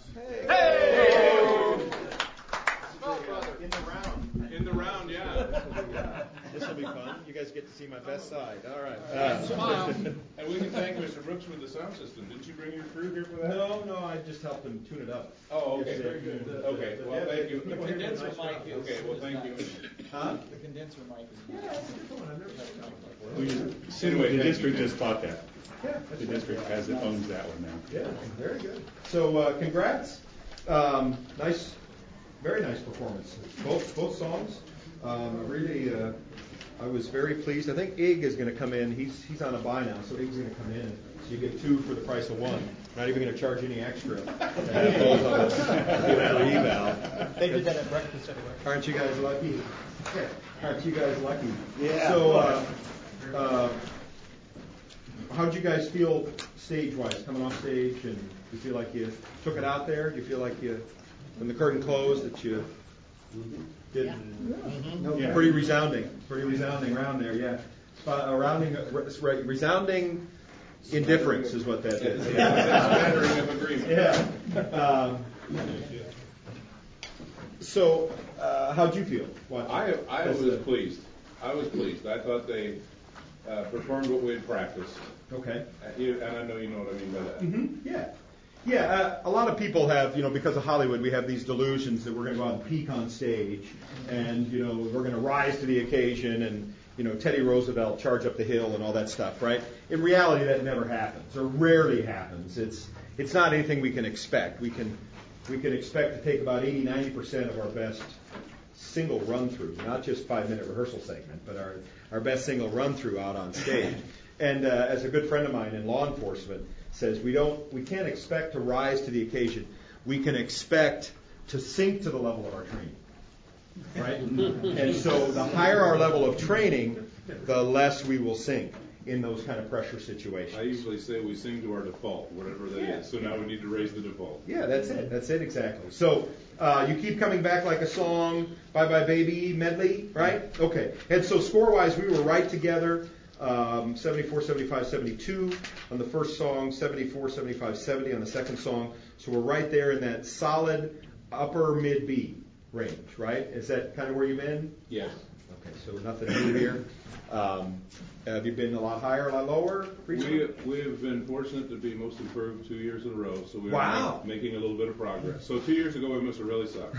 Hey! Hey! In the round, yeah. This will be fun. You guys get to see my best side. All right. And we can thank Mr. Brooks for the sound system. Didn't you bring your crew here for that? No, I just helped him tune it up. Oh, okay. Very good. Okay, well, thank you. The condenser mic is... Okay, well, thank you. Huh? The condenser mic is... Yeah, it's a good one. I've never had a mic before. Anyway, the thank district you. just taught that. Yeah, The district owns that one now. Yeah, very good. So, congrats. Nice, very nice performance. Both songs. Really, I was very pleased. I think Ig is going to come in. He's on a buy now, so Ig's going to come in. So you get two for the price of one. Not even going to charge any extra. To have those on the eval. They did that at breakfast anyway. Aren't you guys lucky? Aren't you guys lucky? Yeah. So, how'd you guys feel stage-wise, coming off stage, and you feel like you took it out there? Do you feel like you, when the curtain closed, that you did? Yeah. Pretty resounding round there, yeah. Resounding indifference is what that is. Smattering of agreement. Yeah. So, how'd you feel? I was pleased. I was pleased. I thought they performed what we had practiced. Okay. And I know you know what I mean by that. Mm-hmm. Yeah. Yeah, a lot of people have, because of Hollywood, we have these delusions that we're going to go out and peak on stage, and, we're going to rise to the occasion, and, Teddy Roosevelt charge up the hill and all that stuff, right? In reality, that never happens, or rarely happens. It's not anything we can expect. We can expect to take about 80-90% of our best single run-through, not just 5-minute rehearsal segment, but our best single run-through out on stage. And as a good friend of mine in law enforcement says, we can't expect to rise to the occasion. We can expect to sink to the level of our training, right? And so the higher our level of training, the less we will sink in those kind of pressure situations. I usually say we sing to our default, whatever that is. So now we need to raise the default. Yeah, that's it. That's it exactly. So you keep coming back like a song, Bye Bye Baby medley, right? Okay. And so score-wise, we were right together. 74, 75, 72 on the first song, 74, 75, 70 on the second song. So we're right there in that solid upper mid B range, right? Is that kind of where you've been? Yes. Okay, so nothing new here. Have you been a lot higher, a lot lower recently? We have been fortunate to be most improved 2 years in a row, so we are Wow. making a little bit of progress. So 2 years ago we must have really sucked.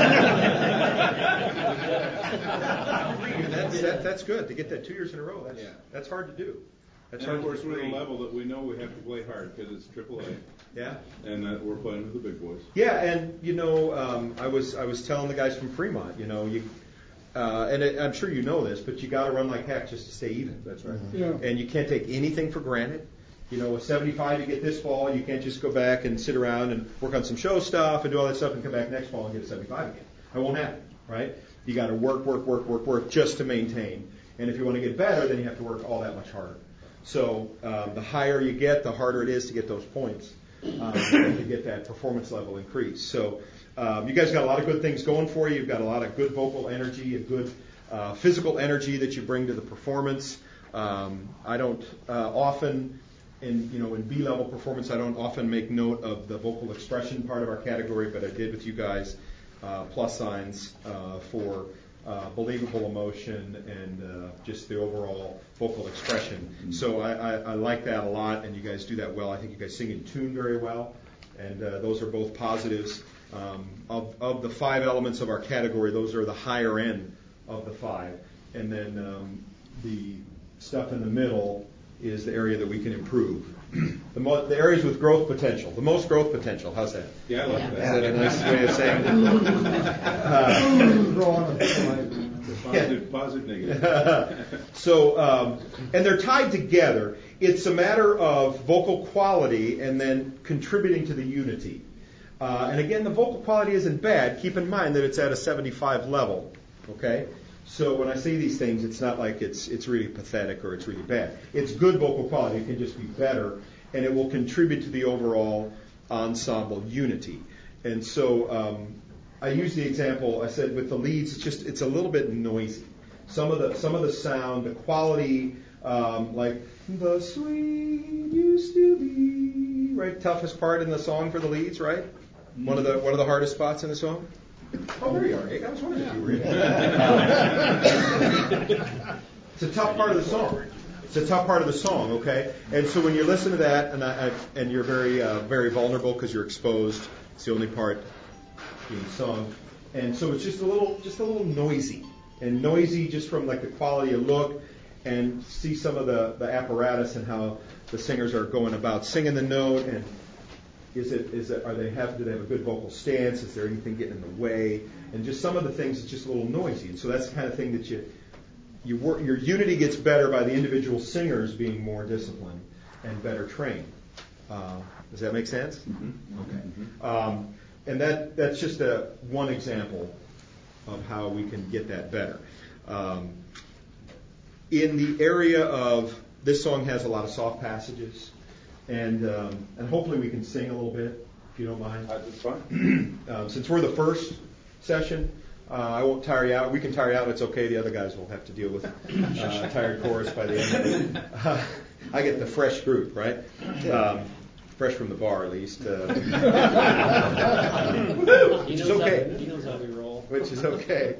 That's good to get that 2 years in a row. That's hard to do. That's And hard of course to we're at a do. level that we know we have to play hard because it's AAA, Yeah. and that we're playing with the big boys. Yeah, and I was telling the guys from Fremont, I'm sure you know this, but you got to run like heck just to stay even. That's right. Yeah. And you can't take anything for granted. With 75, you get this fall, you can't just go back and sit around and work on some show stuff and do all that stuff and come back next fall and get a 75 again. That won't happen, right? You got to work just to maintain. And if you want to get better, then you have to work all that much harder. So the higher you get, the harder it is to get those points, to get that performance level increase. So you guys got a lot of good things going for you. You've got a lot of good vocal energy, a good physical energy that you bring to the performance. I don't often, in B-level performance, I don't often make note of the vocal expression part of our category, but I did with you guys plus signs for believable emotion and just the overall vocal expression. So I like that a lot, and you guys do that well. I think you guys sing in tune very well, and those are both positives. Of the 5 elements of our category, those are the higher end of the 5. And then the stuff in the middle is the area that we can improve. The areas with growth potential, the most growth potential. How's that? Yeah, I like that. Is that a nice way of saying it? Positive, negative. So, and they're tied together. It's a matter of vocal quality and then contributing to the unity. And again, the vocal quality isn't bad. Keep in mind that it's at a 75 level. Okay? So when I say these things, it's not like it's really pathetic or it's really bad. It's good vocal quality. It can just be better, and it will contribute to the overall ensemble unity. And so I use the example, I said with the leads, it's a little bit noisy. Some of the sound, the quality, like the sweet used to be, right? Toughest part in the song for the leads, right? One of the hardest spots in the song? Oh, there you are, Nick. I was wondering if you were in. It's a tough part of the song. It's a tough part of the song, okay? And so when you listen to that, and you're very very vulnerable because you're exposed. It's the only part being sung, and so it's just a little noisy, and noisy just from like the quality of look, and see some of the apparatus and how the singers are going about singing the note, and do they have a good vocal stance? Is there anything getting in the way? And just some of the things it's just a little noisy, and so that's the kind of thing that your unity gets better by the individual singers being more disciplined and better trained. Does that make sense? Mm-hmm. Okay. Mm-hmm. And that's just one example of how we can get that better. In the area of this song has a lot of soft passages, and hopefully we can sing a little bit if you don't mind. That's fine. Since we're the first session. I won't tire you out. We can tire you out. It's okay. The other guys will have to deal with a tired chorus by the end of it. I get the fresh group, right? Fresh from the bar, at least. Which is okay. He knows how we roll. Which is okay.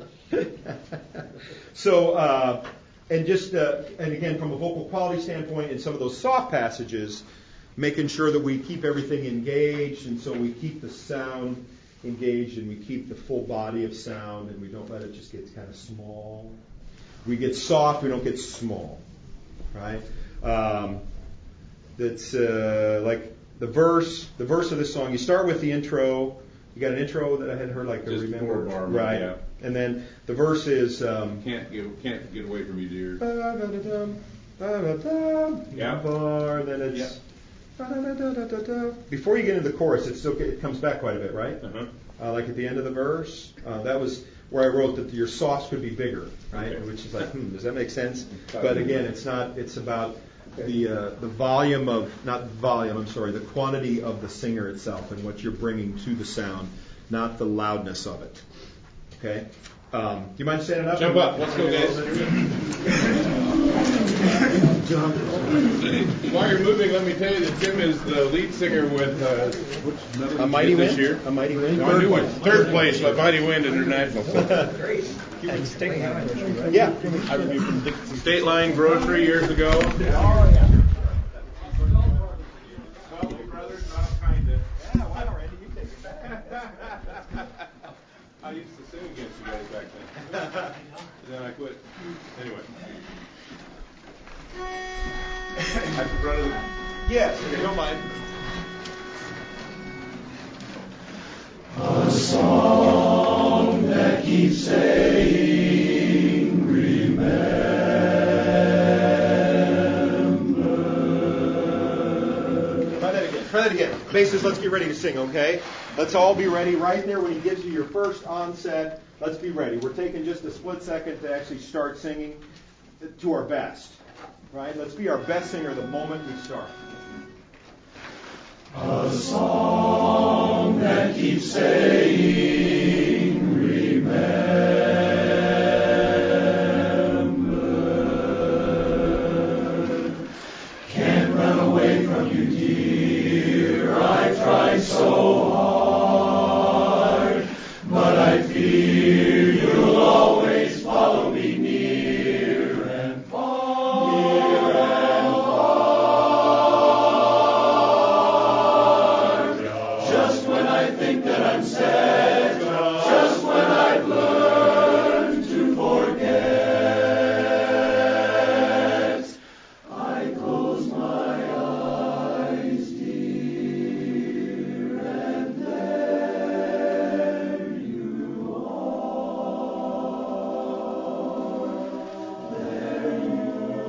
So, and again, from a vocal quality standpoint, in some of those soft passages, making sure that we keep everything engaged, and so we keep the sound engaged, and we keep the full body of sound, and we don't let it just get kind of small. We get soft, we don't get small, right? That's like the verse of this song. You start with the intro. You got an intro that I hadn't heard, like just remember, bar, right? Yeah. And then the verse is can't get away from you, dear. Yeah. Bar. Then it's. Yeah. Before you get into the chorus, it comes back quite a bit, right? Uh-huh. Like at the end of the verse, that was where I wrote that your softs could be bigger, right? Okay. Which is like, does that make sense? But again, it's not. It's about the volume of, not volume. I'm sorry, the quantity of the singer itself and what you're bringing to the sound, not the loudness of it. Okay. Do you mind standing up? Jump up. Let's go, guys. While you're moving, let me tell you that Tim is the lead singer with A Mighty Wind this year. A Mighty Wind. No, new one. Third place with Mighty Wind International. Great. State Line Grocery, right? Yeah. I reviewed from State Line Grocery years ago. Oh, yeah. Brothers, not kind of. Yeah, wow, Randy, you take it back. I used to sing against you guys back then. Then I quit. Anyway. I confronted them. Yes, if you don't mind. A song that keeps saying, remember. Try that again. Basses, let's get ready to sing, okay? Let's all be ready right there when he gives you your first onset. Let's be ready. We're taking just a split second to actually start singing to our best. Right? Let's be our best singer the moment we start. A song that keeps saying, remember. Can't run away from you, dear. I tried so hard, but I fear you'll always follow me near and far. Just when I think that I'm set, just when I've learned to forget, I close my eyes, dear, and there you are. There you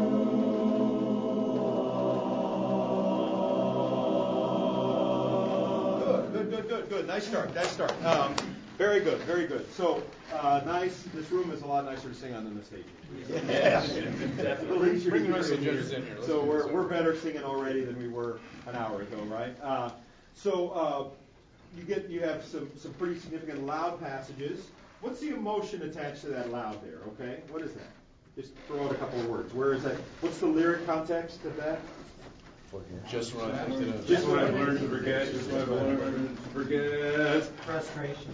Good. Nice start. Very good. So, nice. This room is a lot nicer to sing on than the stage. Yeah. Bring the rest of the judges in here. So we're better singing already than we were an hour ago, right? You have some pretty significant loud passages. What's the emotion attached to that loud there? Okay, what is that? Just throw out a couple of words. Where is that? What's the lyric context of that? Just when I think that just when I've learned to forget, just when I've learned to forget. Frustration.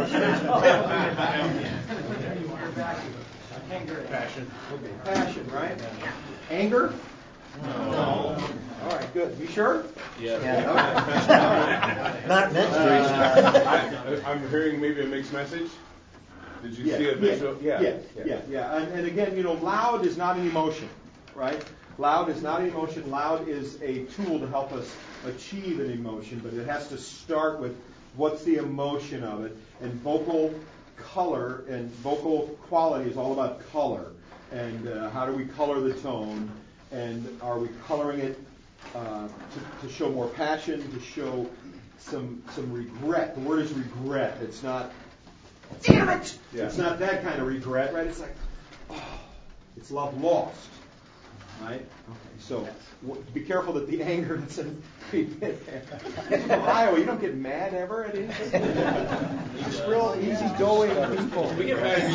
Passion. Passion, right? Anger? No. All right, good. You sure? Yeah. Not meant to I'm hearing maybe a mixed message. Did you see a visual? Yeah. And again, loud is not an emotion, right? Loud is not an emotion. Loud is a tool to help us achieve an emotion, but it has to start with what's the emotion of it. And vocal color and vocal quality is all about color. And how do we color the tone? And are we coloring it to show more passion, to show some regret? The word is regret. It's not, damn it! Yeah. It's not that kind of regret, right? It's like, it's love lost. Right? Okay, so be careful that the anger doesn't creep in there. From Ohio, you don't get mad ever at anything. Just real easygoing people. We get mad.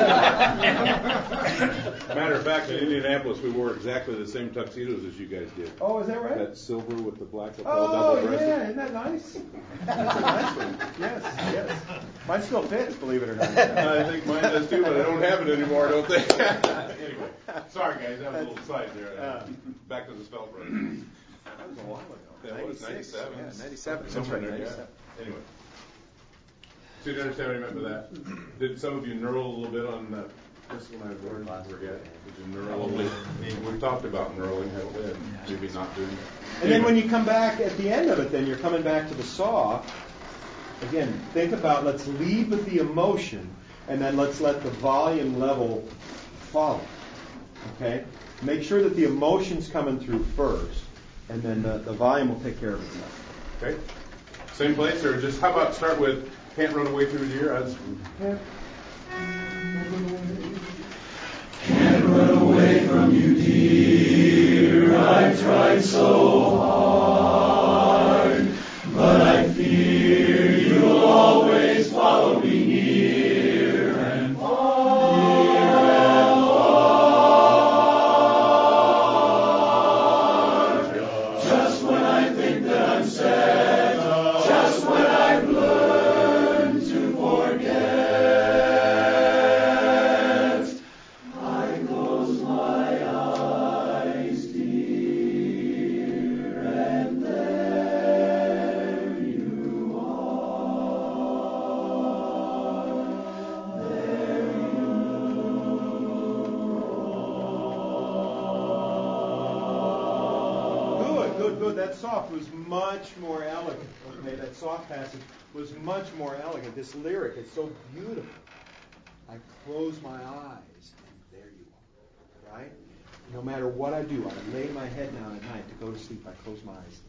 Matter of fact, in Indianapolis, we wore exactly the same tuxedos as you guys did. Oh, is that right? That silver with the black lapel Oh, double-breasted. yeah, isn't that nice? That's a nice one. Yes. Mine still fits, believe it or not. I think mine does too, but I don't have it anymore, I don't think. Anyway, sorry guys, that was a little side there. Back to the spell break. That was a while ago. That was 97. Yeah, 97. That's Somewhere right, there, 97. yeah. Anyway. So you understand what I meant by that? Did some of you knurl a little bit on this when I learned to forget? Did you knurl a little bit? We've talked about knurling, haven't we? Maybe not doing it. And then when you come back at the end of it, then you're coming back to the saw. Again, think about, let's lead with the emotion, and then let's let the volume level follow. Okay? Make sure that the emotion's coming through first, and then the volume will take care of itself. Okay? Same place, or just, how about start with Can't Run Away Through the Year? Can't run away from you, dear. I've tried so hard, but I fear you'll always follow me near and far. Just when I think that I'm set, just when I've learned to forget, I close my eyes, dear, and there you are. There Good. That soft was much more elegant. Okay, that soft passage was much more elegant. This lyric is so beautiful. I close my eyes, and there you are. Right? No matter what I do, I lay my head down at night to go to sleep. I close my eyes.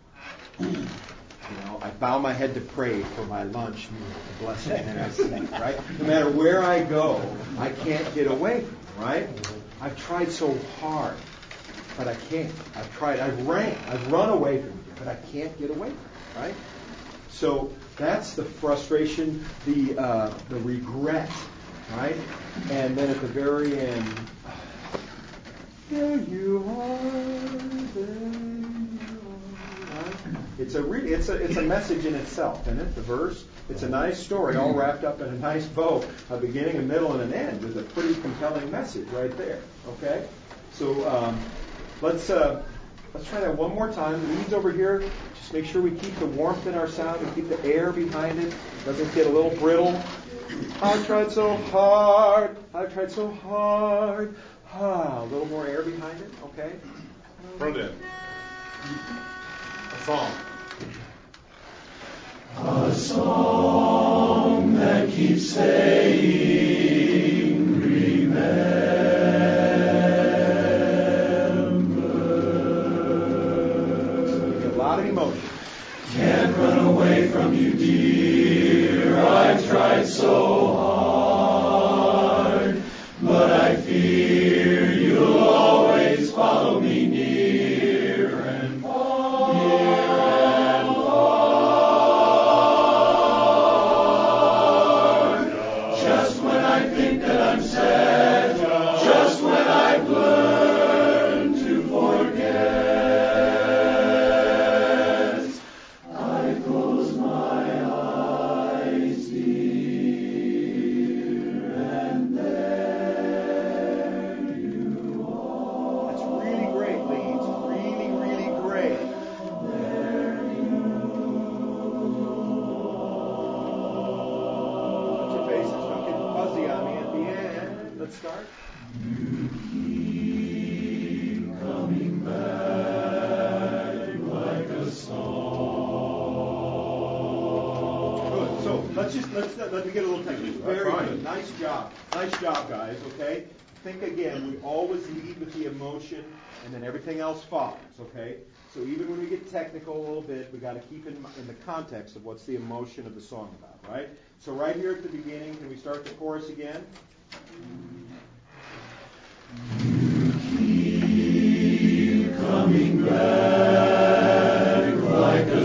I bow my head to pray for my lunch meal, to bless it, and I sleep. Right? No matter where I go, I can't get away from it. Right? I've tried so hard. But I can't. I've run away from it, but I can't get away from it, right? So that's the frustration, the regret, right? And then at the very end, there you are, right? It's a message in itself, isn't it? The verse. It's a nice story, all wrapped up in a nice bow, a beginning, a middle, and an end, with a pretty compelling message right there. Okay, so. Let's try that one more time. The leads over here. Just make sure we keep the warmth in our sound and keep the air behind it. Doesn't get a little brittle. I've tried so hard. A little more air behind it. Okay. Front end. A song. A song that keeps saying, remember. Emotion. Can't run away from you, dear. I've tried so hard, but I fear you'll always follow me near and far. Just when I think that I'm set, just when I've learned to forget, Let's start. Coming back like a song. Good. So let me get a little technical. Very good. Nice job. Nice job, guys. Okay. Think again. We always lead with the emotion, and then everything else follows. Okay. So even when we get technical a little bit, we got to keep in the context of what's the emotion of the song about, right? So right here at the beginning, can we start the chorus again? Keep coming back like a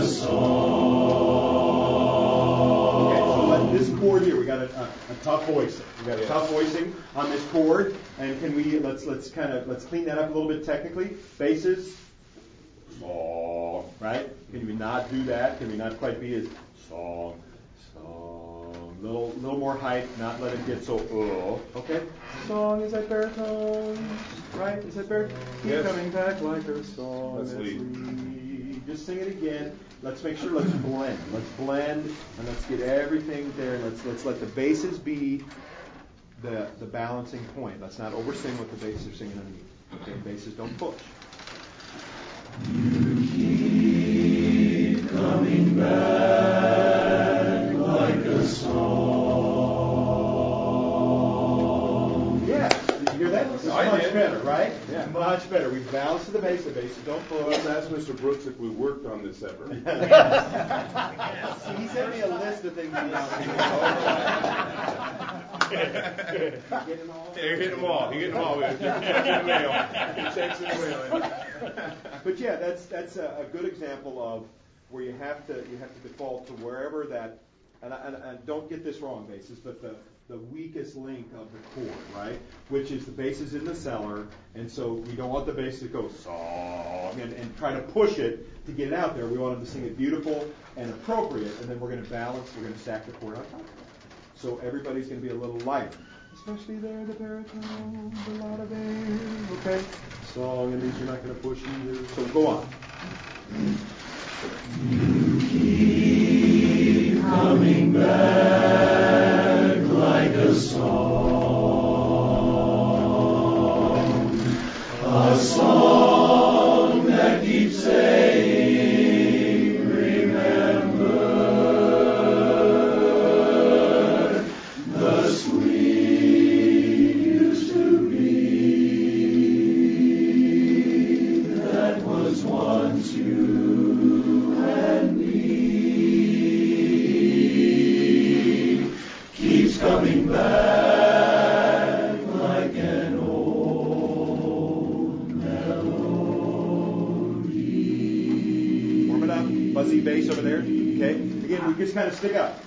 song. Okay, so this chord here, we got a tough voicing. We got a tough voicing on this chord, and can we let's clean that up a little bit technically. Basses, song, right? Can we not do that? Can we not quite be as song, song? Little more height, not let it get so okay. Song, is that baritone? Right? Is that baritone? Yes. Keep coming back like a song. Let's lead. Just sing it again. Let's make sure. Let's blend. Let's blend, and let's get everything there. Let's let the basses be the balancing point. Let's not oversing what the basses are singing underneath. Okay, basses don't push. You keep coming back like a song. Yeah, did you hear that? This is I much did. better, right? Yeah. Much better. We balanced the basses don't push. Let's ask Mr. Brooks if we worked on this ever. He sent me a list of things he wanted to do. You're getting them all. You're getting them all. Checks in the mail. Checks in the mail. But yeah, that's a good example of where you have to default to wherever that, and don't get this wrong, basses, but the weakest link of the chord, right? Which is the bass is in the cellar, and so we don't want the bass to go song and try to push it to get it out there. We want them to sing it beautiful and appropriate, and then we're going to balance. We're going to stack the chord on top of that. So everybody's going to be a little lighter. Especially there, the baritone, a lot of air, okay? Song, and these you're not going to push either. So go on. You keep coming back like a song that keeps saying, remember the sweet used to be that was once you and me, keeps coming back like an old melody. Warm it up. Fuzzy bass over there. Okay? Again, we just kind of stick up.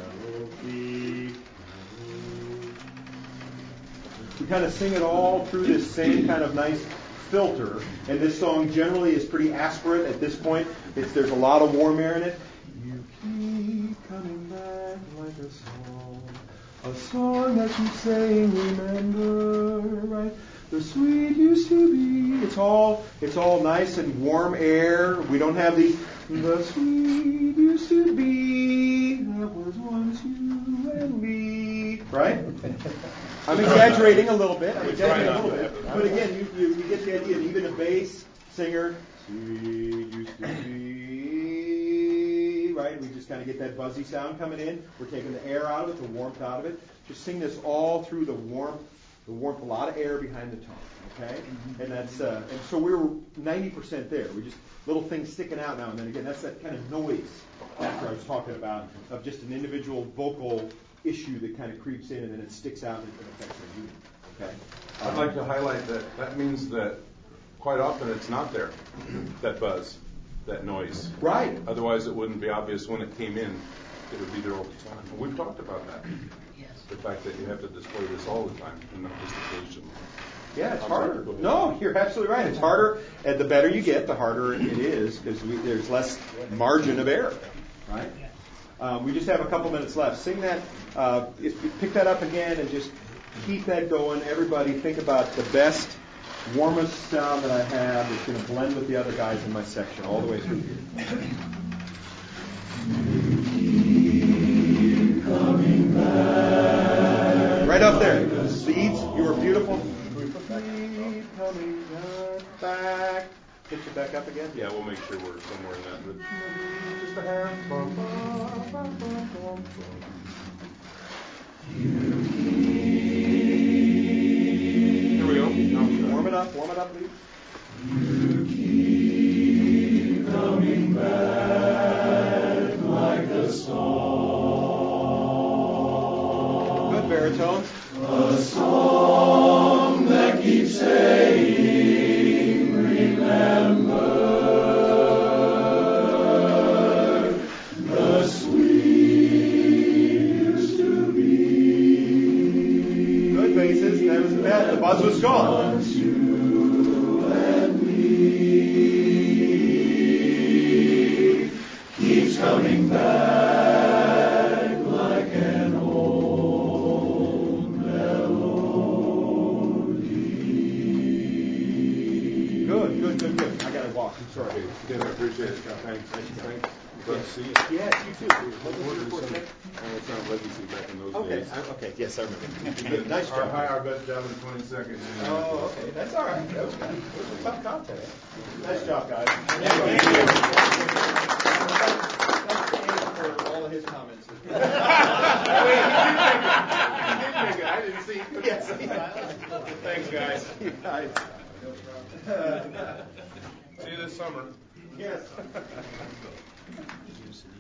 We kind of sing it all through this same kind of nice filter. And this song generally is pretty aspirate at this point. There's a lot of warm air in it. You keep coming back like a song that keeps saying, remember, right? The sweet used to be. It's all nice and warm air. We don't have the sweet used to be that was once you and me, right? I'm exaggerating a little bit. But again, you get the idea. Even a bass singer, sweet used to be, right? We just kind of get that buzzy sound coming in. We're taking the air out of it, the warmth out of it. Just sing this all through the warmth, a lot of air behind the tone, okay? And that's and so we were 90% there. We just little things sticking out now and then. Again, that's that kind of noise factor I was talking about of just an individual vocal issue that kind of creeps in and then it sticks out and it affects our unit. Okay. I'd like to highlight that means that quite often it's not there, that buzz, that noise. Right. Otherwise it wouldn't be obvious when it came in. It would be there all the time. And we've talked about that. Yes. The fact that you have to display this all the time and not just occasionally. Yeah, it's I'm harder. sorry, go ahead. No, you're absolutely right. It's harder, and the better you get, the harder it is because there's less margin of error, right? We just have a couple minutes left. Sing that. If you pick that up again and just keep that going. Everybody, think about the best, warmest sound that I have that's going to blend with the other guys in my section all the way through here. Coming back. Right up there. Leads, you were it back up again? Yeah, we'll make sure we're somewhere in that. But just a half. Here we go. Warm it up, please. Coming back like a song. Good baritone. A song that keeps saying, remember, the sweet used to be. Good basses. That was bad. The buzz was gone. Once you and me keeps coming back like an old melody. Good. I gotta walk. I'm sorry. I appreciate it. Thanks. Glad to see you. Yes, you too. What was your forte? It's not legacy back in those Okay, days. okay. Yes, I remember. You did a nice job. Our best job in 22nd. Oh, okay. That's all right. That was good. It was a tough contest. Nice job, guys. Thank you. Thanks to Abe for all of his comments. He did make it. I didn't see. Yes. Thanks, guys. You guys. See you this summer. Yes.